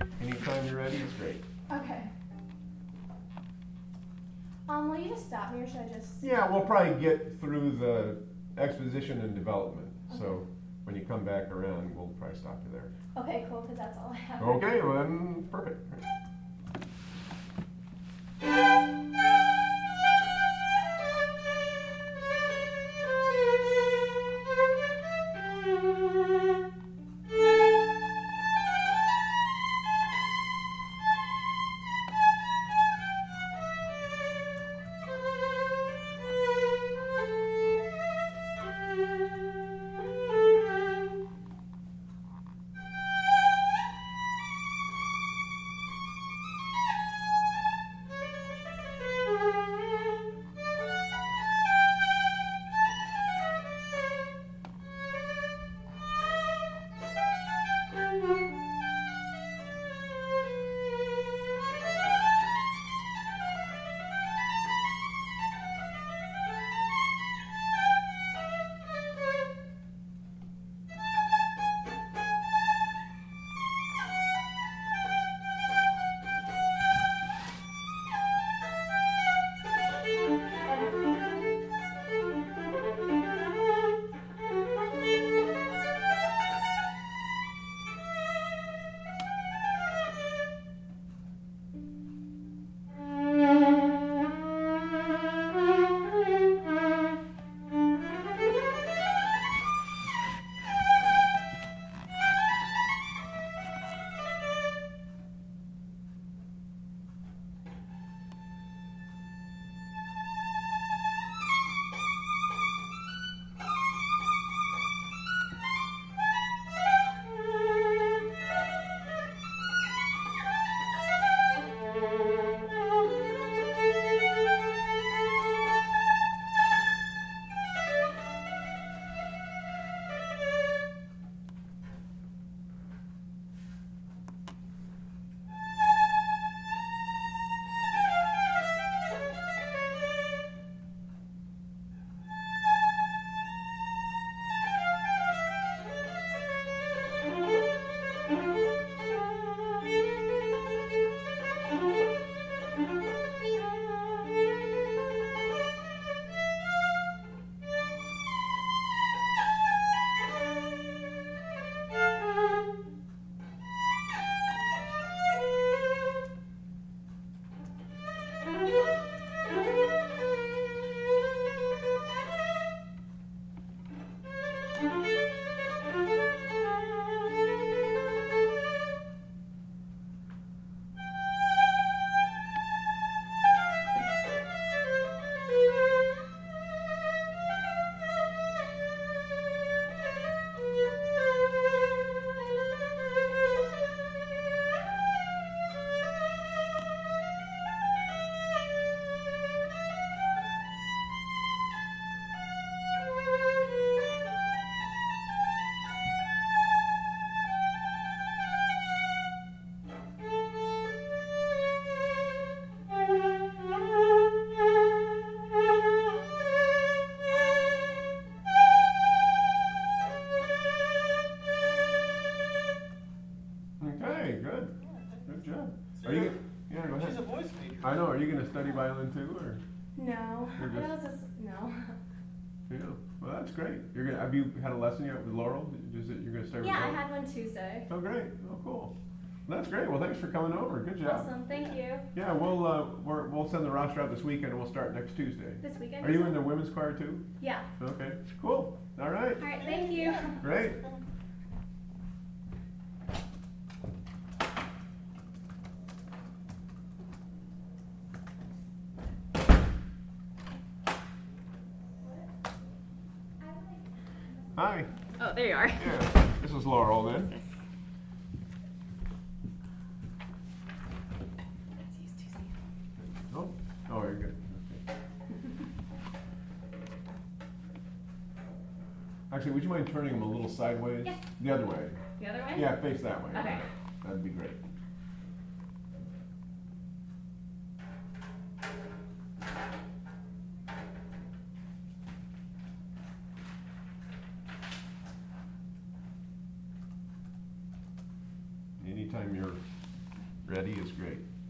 Anytime you're ready, it's great. Okay. Will you just stop me or should I just? Yeah, we'll probably get through the exposition and development. Okay. So when you come back around, we'll probably stop you there. Okay, cool, because that's all I have. Okay, well then, perfect. Okay, good. Good job. Are you? Yeah, go ahead. She's a voice teacher. I know. Are you going to study violin too, or? No. You're I just- was just, no. Yeah. Well, that's great. You're gonna. Have you had a lesson yet with Laurel? You're going to start with Yeah, I Laurel? had one Tuesday. Oh, great. Oh, cool. That's great. Well, thanks for coming over. Good job. Awesome, thank you. Yeah, we'll send the roster out this weekend, and we'll start next Tuesday. This weekend? Are you in the women's choir too? Yeah. Okay. Cool. All right. All right, thank you. Great. Hi. Oh, there you are. Yeah. This is Laurel then. Oh, you're good. Okay. Actually, would you mind turning them a little sideways? Yes. The other way. The other way? Yeah, face that way. Okay. That'd be great. Anytime you're Ready is great.